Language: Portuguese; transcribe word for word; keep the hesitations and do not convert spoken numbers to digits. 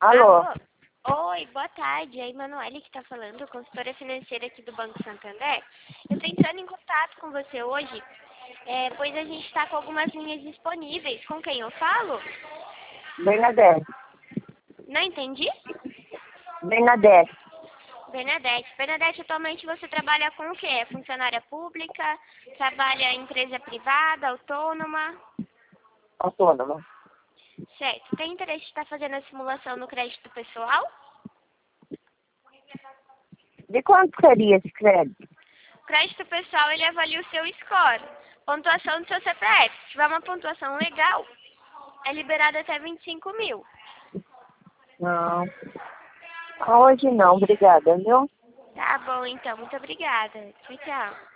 Alô? Alô? Oi, boa tarde. É a Emanuele que está falando, consultora financeira aqui do Banco Santander. Eu estou entrando em contato com você hoje, é, pois a gente está com algumas linhas disponíveis. Com quem eu falo? Bernadette. Não entendi? Bernadette. Bernadette. Bernadette, atualmente você trabalha com o quê? É funcionária pública? Trabalha em empresa privada, autônoma? Autônoma. Certo. Tem interesse em estar fazendo a simulação no crédito pessoal? De quanto seria esse crédito? O crédito pessoal, ele avalia o seu score, pontuação do seu C P F. Se tiver uma pontuação legal, é liberado até vinte e cinco mil. Não. Hoje não, obrigada, viu? Tá bom, então. Muito obrigada. Tchau, tchau.